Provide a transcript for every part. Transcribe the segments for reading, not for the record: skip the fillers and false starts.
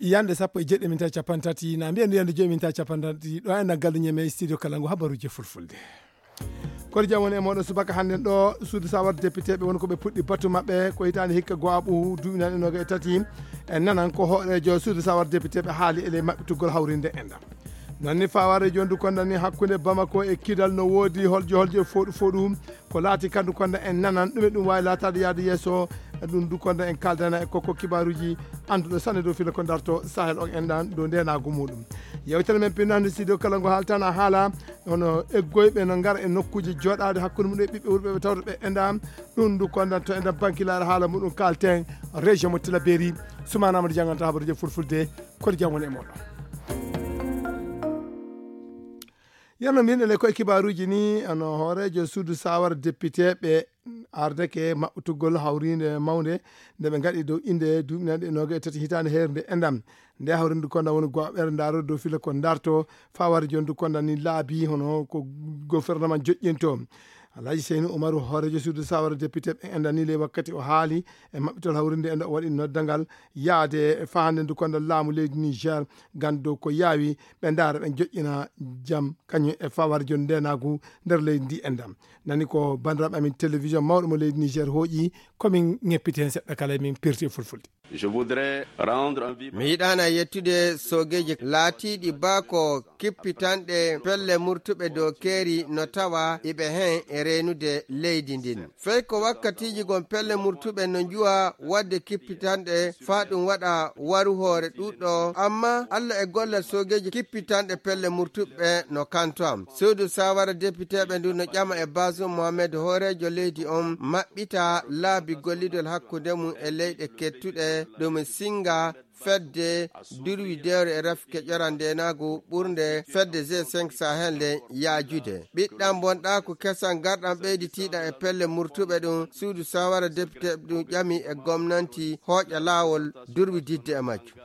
yande sappo e jeɗɗi minta capantati na mbiya ndiyande joyi minta capantati ɗo ena gallu ñeme studio kalango habaruji fulfulde kono jam woni e moɗon subaka hannde ɗo suudu sawar député ɓe woni koɓe puɗɗi batu maɓɓe ko hitande hikka goaɓu duɓinani noga e tati e nanan ko hoɗejo suudu sawar député ɓe haali ele maɓɓitugol hawrinde enɗam nonni faware jondu kondani hakkude Bamako e Kidal no woodi holjo foɗu ko laati kandu konda en nanan ɗume ɗum wawi latade yaade yesso ɗum du konda en kaldana e koko kibaruji anduɗo sanne dow fila ko darto Sahel o enɗan dow ndenago muɗum yewtere men pinnande studio kala ngo haaltana haala hono eggoyɓe no gara e nokkuji joɗade hakkude muɗum e ɓiɓɓe wurɓe ɓe tawta ɓe enɗam ɗum du konda to enɗam bankilare haala muɗum kalten région mo Tillabéri Soumana Amadou janganta habaruji fulfulde kono jam woni e moɗon yanno min ele koye kibaruji ni ano hoorejo suudu sawar député ɓe ardeke maɓɓutugol hawrinde mawde nde ɓe gaɗi dow inde duɓinaɗe noga e tati hitande herde endam nde hawrinde konda woni goɓere ndaro dow fila ko darto faware jondu konda ni laabi hono ko gouvernement joƴƴinto Alhaji Seyni Umaru hoorejo suudu sawara député ɓe endani le wakkati o haali e maɓɓitol hawrinde enda o waɗi noddangal yaade fahande ndu konda laamu leydi Niger gando ko yaawi ɓe ndaara ɓe joƴƴina jaam kañum e faware joni ndenagu nder leydi ndi endam nani ko bandiraɓe amin télévision mawɗo mo leydi Niger hooƴi komin ŋeppiti hen seɗɗa kala min pirti fulfulde mi yiɗana yettude sogeji laatiɗi bako kippitanɗe pelle murtuɓe dow keeri no tawa iɓe hen e renude leydi ndin fey ko wakkatiji gon pelle murtuɓe no juwa wadde kippitanɗe fa ɗum waɗa waru hoore ɗuɗɗo amma Allah e gollal sogeji kippitanɗe pelle murtuɓe no kanto am suudu sawara députéɓe ndu no ƴama e Bazoum Mohamed hoorejo leydi on maɓɓita laabi gollidol hakkude mum e leyɗe kettuɗe ɗum singa fedde durwidewre e rafke ƴoran ndenagu ɓurde fedde G5 Sahel nde yaajude ɓiɗɗam bonɗa ko kesan garɗam ɓeyditiɗa e pelle murtuɓe ɗum suudu sawara député ɗum ƴami e gomnanti hooƴa laawol durwididde e majju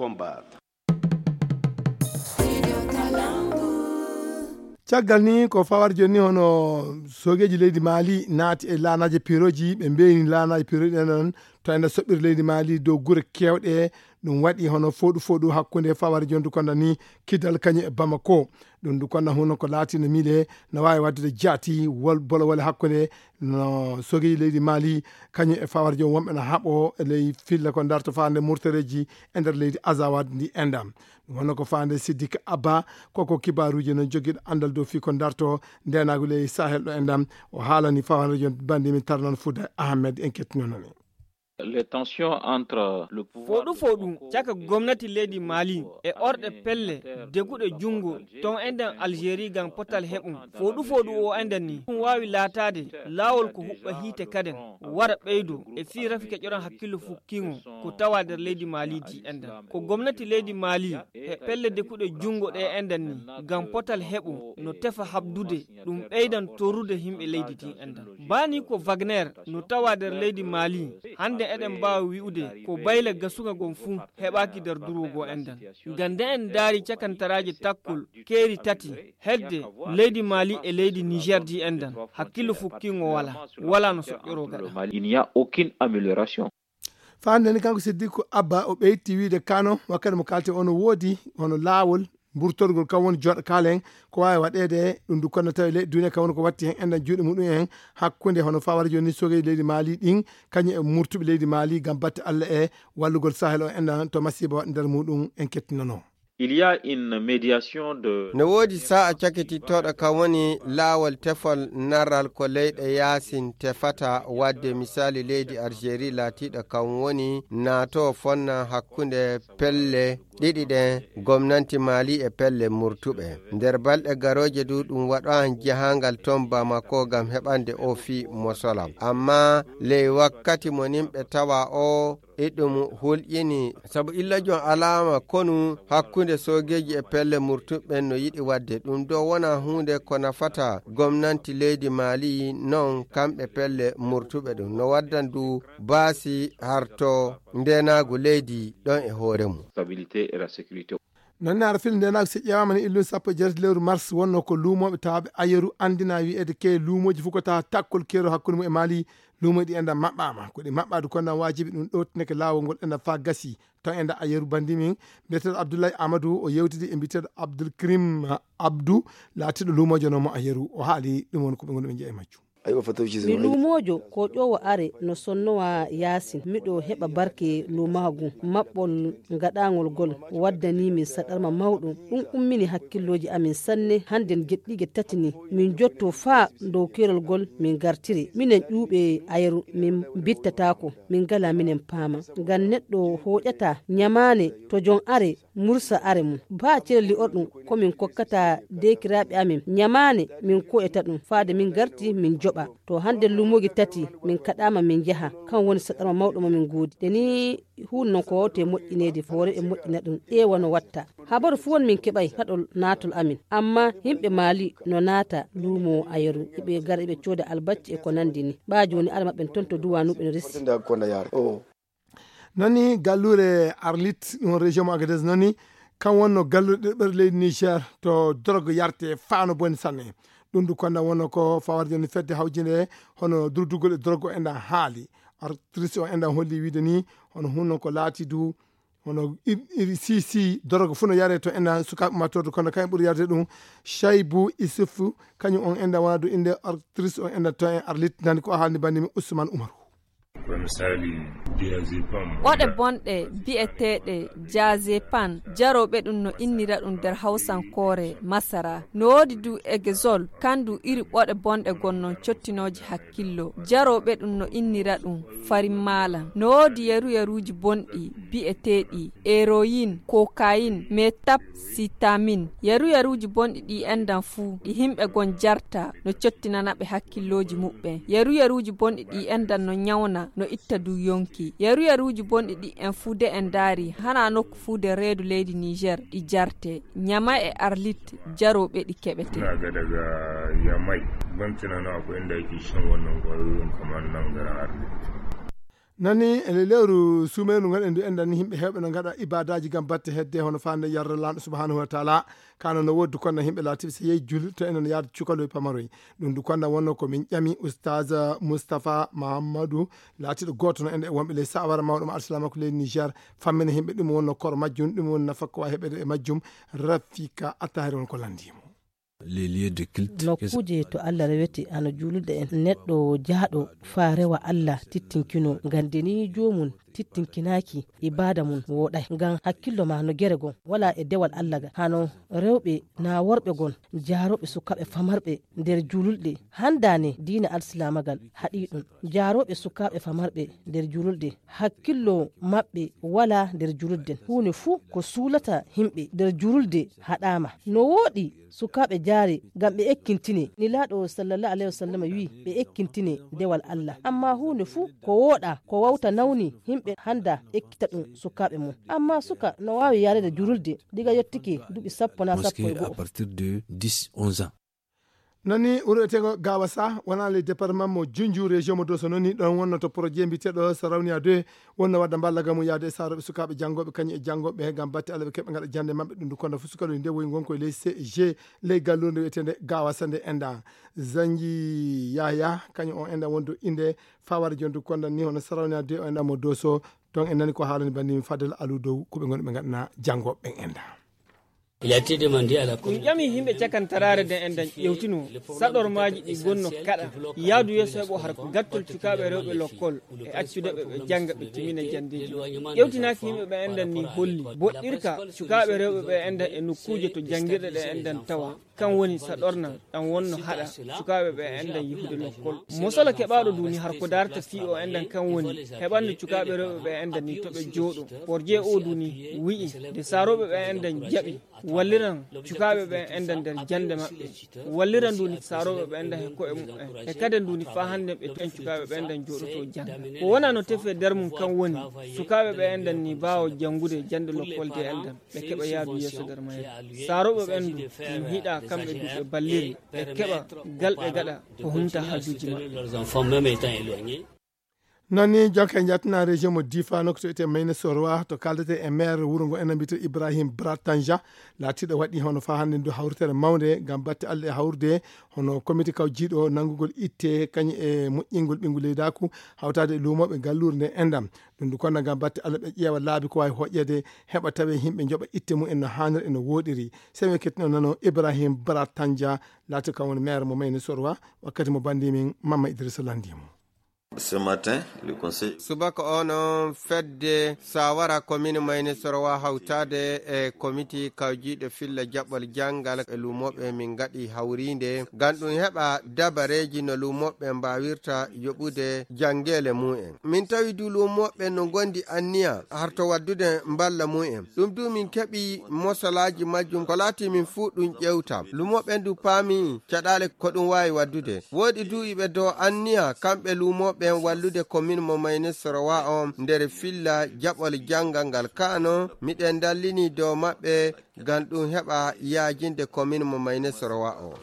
caggal ni ko fawar joni hono sogeji leydi Mali naati e lanaje piroji ɓe mbeyni lanaje piroji ɗenon to enda soɓɓiri leydi Mali dow guure kewɗe ɗum waɗi hono foɗu hakkude fawar jondu konda ni Kidal kañum e Bamako ɗum du konda huno ko laati no miile no wawi waddude jaati bolowole hakkude no sogeji leydi Mali kañum e fawar joni wonɓe no haaɓo e ley filla ko darto fande murtareji e nder leydi Azawad ndi endam ɗum wonno ko fande Sidiki Abba koko kibaruji no joguiɗo andal dow fi ko darto ndenagu ley Sahel ɗo endam o haalani fawar joni bandi min tarnan Fouda Ahmed en kettinononi les tensions entre le pouvoir foɗu caka gomnati leydi Mali e orɗe pelle deguɗe jungo ton enden Algérie gan potal heɓum foɗu o enden ni ɗum wawi laatade laawol ko huɓɓa hiite kaden wara ɓeydo e fi rafike ƴoran hakkillo fukkingo ko tawa nder leydi Mali di enden ko gomnati leydi Mali e pelle deguɗe jungo ɗe enden ni gan potal heɓu no tefa habdude ɗum ɓeydan torude himɓe leydi di enden bani ko Wagner no tawa nder leydi Mali hande eɗen mbawi wi'ude ko bayle gasuga gon fuu heɓaki nder durugo enden gande en daari cakantaraji takkol keeri tati hedde leydi Mali e leydi Niger di enden hakkillo fukkingo wala no soƴƴoro gaɗa il n'y a aucune amélioration fande ni kanko Siddikou Abba o ɓeyti wiide kano wakkati mo kalte ono woodi hono laawol burtorgol kam woni joɗo kalen ko wawi waɗede ɗum du kono tawi leydi duniya kam woni ko watti hen enɗan juuɗe muɗum hen hakkude hono fawara joni sogeji leydi Mali ɗin kañum e murtuɓe leydi Mali gam batte Allah e wallugol Sahel o enɗan to masiba waɗa nder muɗum en kettinono il y a une médiation de no woodi sa'a cakitittoɗo kam woni laawol tefol narral ko leyɗe yaasin tefata wadde misali leydi Algérie laatiɗo kam woni naato fonna hakkunde pelle ɗiɗi ɗen gomnanti Mali e pelle murtuɓe nder balɗe garoje du ɗum waɗan jahangal ton Bamako gam heɓande o fi mosolam amma ley wakkati mo nimɓe tawa o ɗum hulƴini sabu illa jon alama konu hakkunde sogeji e pelle murtuɓe no yiɗi wadde ɗum ɗo wona hunde ko nafata gomnanti leydi Mali non kamɓe pelle murtuɓe ɗum no waddan du baasi harto ndenagu leydi ɗon e hoore mum stabilité et la sécurité non nar film de nak se ƴewama illu sappo jeres lewru mars wonno ko luumoɓe tawaɓe ayeru andina wi'ede ke luumoji fof ko tawa takkol kero hakkude mum e maali luumoji ɗi enda maɓɓama ko ɗi maɓɓade konnan wajibi ɗum ɗowtineke lawol ngol enda fa gasi taw enda ayeru bandimin mbiyeteɗo abdoulaye amadou o yewtidi e mbiteɗo abdoul krim abdou laatiɗo luumojo nomo ayeru o haali ɗum woni ko ɓe gonɗi ɓe jeeya e majjum. mi luumojo ko ƴowo are no sonnowa yasin miɗo heɓa barke lumagu maɓɓol gaɗagol gol waddanimi saɗarma mawɗum ɗum ummini hakkilloji amin sanne hande geɗɗigue tati ni min jotto faa dow kerol gol min gartiri minen ƴuuɓe ayeru min bittatako min gala minen paama ngam neɗɗo hoƴata ñamane to jon are mursa are mum ba cerli orɗum komin kokkata dekiraɓe amin ñamane min koyata ɗum faade min garti min joɓa to hande lumogi tati min kaɗama min jaha kan woni saɗarma mawɗo min goodi deni hunde non ko wawte moƴƴinede hoore e moƴƴina ɗum ƴeewa no watta habaru fu won min keɓay haɗol natol amin amma yimɓe maali no naata luumo ayeru eɓe gara eɓe cooda albacci e ko nandi ni ɓa joni ara maɓɓen toon to duwanuɓe no resi nani gallure arlit ɗum région mo agadez nani kan wonno gallure ɗeɗɓere leydi niger to drogue yarte faano boni sanne ɗum du konna wonno ko fawar joni fedde hawjinde hono durdugol e drogue o enda haali artrice o enda holli wiide ni hono hunno ko laati du hono si drogue fu no yare to enda sukaɓe matorde kono kañum ɓuuri yarde ɗum chaybou isufu kañum on enda wona du inde artrice o enda to en arlit nani ko haalni bandimi ousmane oumarou waɗe bonɗe bi'eteɗe diazepam jaroɓe ɗum no innira ɗum nder hawsankore masara no woodi du exol kandu iri ɓoɗe bonɗe gonnon cottinoji hakkillo jaroɓe ɗum no innira ɗum farimmalan no woodi yeruyeruji bonɗi bi'eteɗi héroïne cocaïne metapsitamine yeruyeruji bonɗi ɗi endan fuu ɗi himɓe gon jarta no cottinanaɓe hakkilloji muɓɓe yeruyeruji bonɗi ɗi endan no nyawna no itta du yonki yeruyeruji bonɗi ɗi en fuude en daari hana nokku fuude reedu leydi niger ɗi jarte nyama e arlit jaroɓe ɗi keɓete daga yamai bantinano akwai inda yake shan wannan kwayoyin kamar nan gara arlit nani ele lewru sumeru ngal en du endani himɓe hewɓe no gaɗa ibadaji gam batte hedde hono fande yarra lanɗo subhanahu wa taala kano no woddu konna himɓe laatiɓe so yeeyi julde to enen yaade cukaloye pamaroye ɗum du konna wonno komin ƴami oustage moustapha mahamadou laatiɗo goto no ende e wonɓe ley sawara mawɗo ma alsalamako leydi niger fammina himɓe ɗum wonno koro majjum ɗum woni nafa ko wawi heɓede e majjum rafika attahiri won ko landimo les lieux de culte nokkuje to Allah rewete ano julurde en neɗɗo jaaɗo fa rewa Allah tittinkino gandeni jomum tittinkinaki ibada mum woɗay ngam hakkillo ma no gere gon wala e dewal Allah ga hano rewɓe na worɓe gon jaaroɓe sukaɓe famarɓe nder jululɗe handane diina alsilamagal haɗi ɗum jaaroɓe sukaɓe famarɓe nder jululɗe hakkillo maɓɓe wala nder jululden hunde fuu ko suulata himɓe nder jululde haɗama no woɗi sukaɓe jaari ngam ɓe ekkintine nilaɗo sallallahu alayhi wa sallam wi ɓe ekkintine dewal Allah amma hunde fuu ko woɗa ko wawta nawni himɓe handa ekkita ɗum sukaɓe mum amma suka no wawi yarede jululde diga yettiki duuɓi sappo na sappo e à partir de 10-11 ans nani wuretego gawasa wona le département mo junju région mo doso noni ɗon wonno to projet mbiteɗo so rawni a deux wonno wadda ballaga mum yaade saroɓe sukaɓe janggoɓe kañum e janggoɓe gam batte Allah ɓe keɓe gaɗa jande mabɓe ɗum du kono fu sukaɗo nde woyi gonko e ley CG ley gallurde wiyetede gawasa nde enda zangi yaya kañum on enda wondu inde fawara jondu konda ni hono sarawni a deux o enda mo doso donc en nani ko haalani bandimi fadel alou dow koɓe gonɗo ɓe gaɗana janggoɓe enda min ƴami himɓe cakantarare den en dañ ƴewtino saɗormaji ɗi gonno kaɗa yaadu yesso heɓo har gattol cukaɓe rewɓe lokkol e accudeɓe ɓe jangga ɓe timina jandeji ƴewtinaki yimɓe ɓe endan ni holli boɗɗirka cukaɓe rewɓe ɓe endan e nokkuje to jangguirɗe ɗe endan tawa kan woni saɗorna ɗan wonno haɗa cukaɓe ɓe endan yihude lokkol mosala keɓaɗo duni har ko darta fi o endan kan woni heɓanno cukaɓe rewɓe ɓe endan ni toɓe jooɗo porje o duni wi'i de saroɓe ɓe endan jaaɓi walliran cukaɓe ɓe enda nder jande maɓɓe walliran duni saroɓe ɓe enda he koye mumen e kadi duni fa hande ɓe en cukaɓe ɓe endan jooɗoto janga ko wona no tefe nder mum kan woni sukaɓe ɓe endan ni bawo jangude jande lokkolde endan ɓe keɓa yaadu yesso nder mayre saroɓe ɓendu ɗum hiiɗa kamɓe du ɓe balliri ɓe keɓa galɓe gaɗa ko humta hajuji maɓɓe nani jonka jatna région mo difa nokto ete mayne sorwa to kaldete e maire wuro ngo enen mbito Ibrahim Bratanja latiɗo waɗi hono fa hande ndu hawritere mawde gam batte Allah e hawrude hono comité kaw jiiɗo nangugol itte kañi e moƴƴingol ɓingu leydaku hawtade e lumoɓe gallure nde endam ɗum ndu konna gam batte Allah ɓe ƴeewa laabi ko wawi hoƴƴede heɓa tawe himɓe joɓa itte mum en no hannir eno woɗiri semi kettino nano Ibrahim Bratanja laati kam woni maire mo mayne sorwa wakkati mo bandimin Mama Idrissa Landimo. Ce matin, le conseil subaka ono fedde sawara commune mayne sorwa hawtade e comité kawjiɗo filla jaɓɓol jangal e lumoɓe min gaɗi hawrinde ganɗum heɓa dabareji no lumoɓe mbawirta yoɓude jangele mumen min tawi du lumoɓe no gondi anniya harto waddude mballa mumen ɗum du min keɓi mosalaji majjum ko laati min fuu ɗum ƴewta lumoɓe du paami caɗale ko ɗum wawi waddude woɗi du iɓe dow anniya kamɓe lumoɓe wallude commune mo mayne sorwa on nder filla jaɓol jangal ngal kano miɗen dallini dow maɓɓe gam ɗum heɓa yajinde commune mo mayne sorwa o.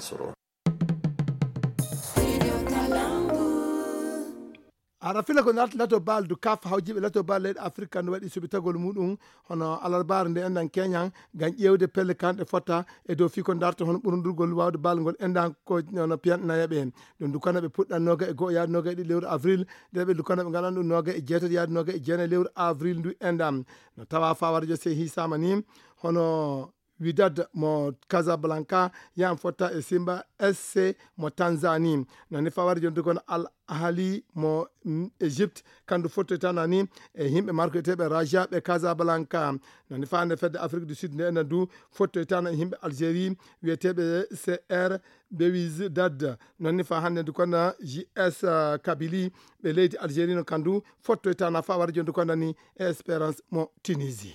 ara fila ko nat lato bal du kaf hawjibe lato bal leydi afrique no waɗi subitagol muɗum hono alarbar nde endan keñan gan ƴewde pelle kanɗe fota e dow fi ko darto hono ɓurndurgol wawde balgol endan ko no piyanɗanayaɓe hen ɗum dukana ɓe puɗɗannoga e goho yaade noga e ɗiɗi lewru avril nde ɓe dukana ɓe galan ɗum noga e jeetati yaade noga e jeenayi lewru avril ndu endam no tawa fawaradio se hisama ni hono Wydad mo Casablanca yam fotta e Simba SC mo Tanzanie nani fawari jonde kono Al Ahli mo Egypte kandu fottoytana ni e himɓe markoteɓe Raja ɓe Casablanca nani fande fedde Afrique du Sud nde enen du fottoytana e himɓe Algérie wiyeteɓe CR Belouizdad nonni fa hande du kono JS Kabylie ɓe leydi Algérie no kandu fottoytana fawari jonde kono ni Espérance mo Tunisie.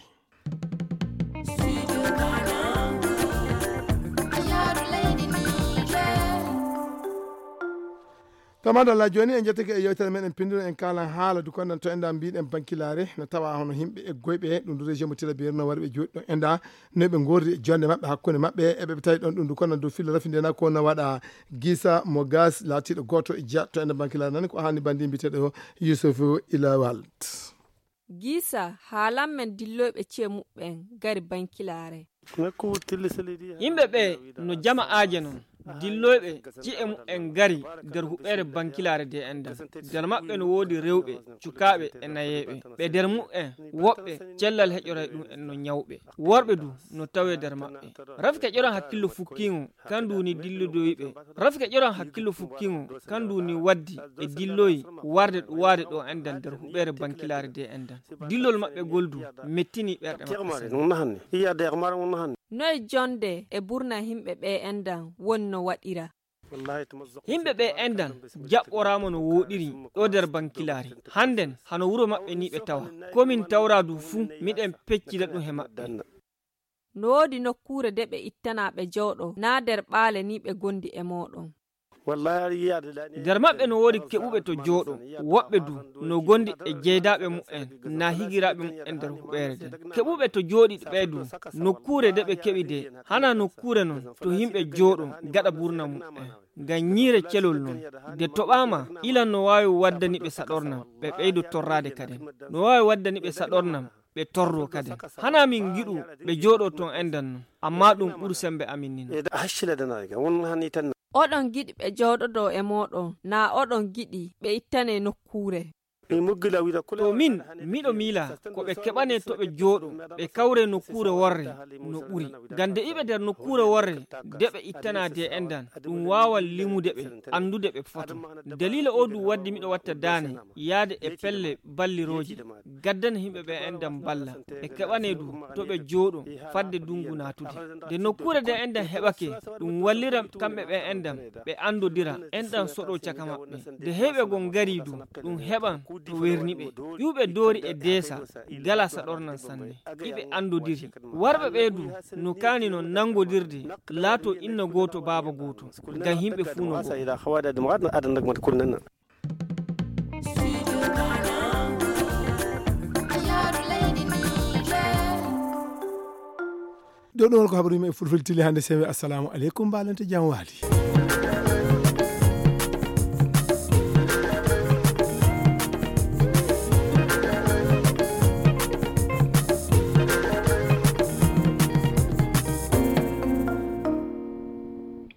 tamadalla joni en jettake e yewtere meɗen pinduno en kalan haala du konnan to enda mbiɗen bankilare no tawa hono himɓe e goyɓe ɗum du région mo Tillabéri no warɓe joɗi ɗo enda noɓe gordi e jonde mabɓe hakkude mabɓe eɓe tawi ɗon ɗum du konnan dow filla rafindena ko no waɗa Gissa mo gas latiɗo goto e jeeya to enda bankilare nani ko hani bandi mbiteɗo Youssouf Ilawalt. Gissa haalan men dilloɓe cemuɓɓen gari bankilare yimɓe ɓe no jama aaje noon dilloyɓe ci'e mu'en gari nder huɓɓere bankilare de endal nder maɓɓe no woodi rewɓe cukaɓe e nayeɓe ɓe nder mu'en woɓɓe cellal heƴoray ɗum en no ñawɓe worɓe du no tawe nder maɓɓe rafi keƴoran hakkillo fukkiŋo kanduni dillodoyiɓe rafi keƴoran hakkillo fukkiŋo kanduni waddi e dilloyi warde ɗo waade ɗo endal nder huɓɓere bankilare de endal dillol maɓɓe goldu mettini ɓerɗe maɓɓe noye jonde e ɓurna himɓe ɓe endan woni no waɗira yimɓe ɓe endan jaɓɓorama no woɗiri ɗo nder bankilari hannden hano wuro maɓɓe ni ɓe tawa komin tawradu fuu miɗen peccida ɗum he maɓɓe no woodi nokkure de ɓe ittanaɓe jawɗo na nder ɓaale ni ɓe gondi e moɗon nder maɓɓe no woodi keɓuɓe to jooɗo woɓɓe du no gondi e jeydaɓe mu'en na higiraɓe mu'en nder huɓɓere de keɓuɓe to jooɗi ɓeydu nokkure de ɓe keɓi de hana nokkure noon to yimɓe jooɗo gaɗa burna mu'en ngam ñiire celol noon de toɓama ilan no wawi waddaniɓe saɗornam ɓe ɓeydo torrade kaden no wawi waddaniɓe saɗornam ɓe torro kadi hana min giɗu ɓe jooɗo ton endan no amma ɗum ɓuri sembe amin ni oɗon giɗi ɓe jooɗoɗo e moɗon na oɗon giɗi ɓe ittane nokkure to min miɗo miila ko ɓe keɓane to ɓe jooɗo ɓe kawre nokkure worre no ɓuri ngam de iɓe nder nokkure worre de ɓe ittanade endan ɗum wawa limude ɓe andude ɓe foto dalila o du waddi miɗo watta dane yaade e pelle balliroji gaddana himɓe ɓe endan balla ɓe keɓane du to ɓe jooɗo fadde dungu natude de nokkure de endan heɓake ɗum wallira kamɓe ɓe endan ɓe andodira endan soɗo caka maɓɓe de heɓe gon gari du ɗum heɓan to werniɓe ƴuɓe doori e deesa gala saɗornan sanne iɓe andodiri warɓe ɓeydu no kani no nangodirde laato inna goto baaba goto ngam yimɓe fuu no ɗo ɗon ko habaru yimɓe fulfulde tili hande sewi assalamu aleykum mbalente jam waali